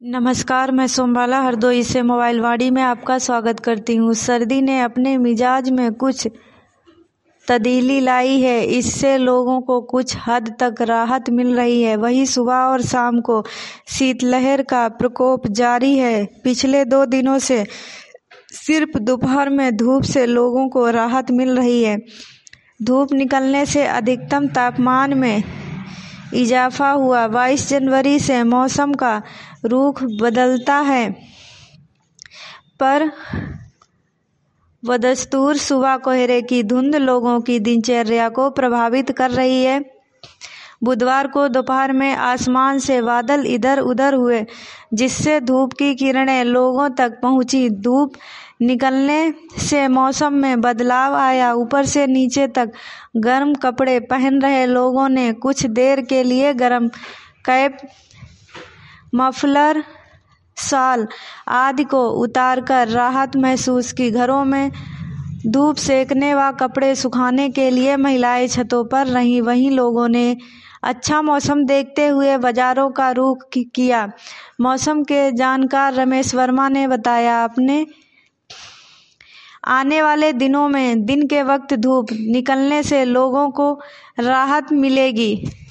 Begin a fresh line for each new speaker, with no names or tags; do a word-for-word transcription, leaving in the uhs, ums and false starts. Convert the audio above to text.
नमस्कार, मैं सोमबाला हरदोई से मोबाइल वाणी में आपका स्वागत करती हूँ। सर्दी ने अपने मिजाज में कुछ तब्दीली लाई है, इससे लोगों को कुछ हद तक राहत मिल रही है। वहीं सुबह और शाम को शीतलहर का प्रकोप जारी है। पिछले दो दिनों से सिर्फ दोपहर में धूप से लोगों को राहत मिल रही है। धूप निकलने से अधिकतम तापमान में इजाफा हुआ। बाईस जनवरी से मौसम का रुख बदलता है, पर बदस्तूर सुबह कोहरे की धुंध लोगों की दिनचर्या को प्रभावित कर रही है। बुधवार को दोपहर में आसमान से बादल इधर उधर हुए, जिससे धूप की किरणें लोगों तक पहुंची। धूप निकलने से मौसम में बदलाव आया। ऊपर से नीचे तक गर्म कपड़े पहन रहे लोगों ने कुछ देर के लिए गर्म कैप, मफलर, शाल आदि को उतारकर राहत महसूस की। घरों में धूप सेकने व कपड़े सुखाने के लिए महिलाएं छतों पर रहीं। वहीं लोगों ने अच्छा मौसम देखते हुए बाजारों का रुख किया। मौसम के जानकार रमेश वर्मा ने बताया, अपने आने वाले दिनों में दिन के वक्त धूप निकलने से लोगों को राहत मिलेगी।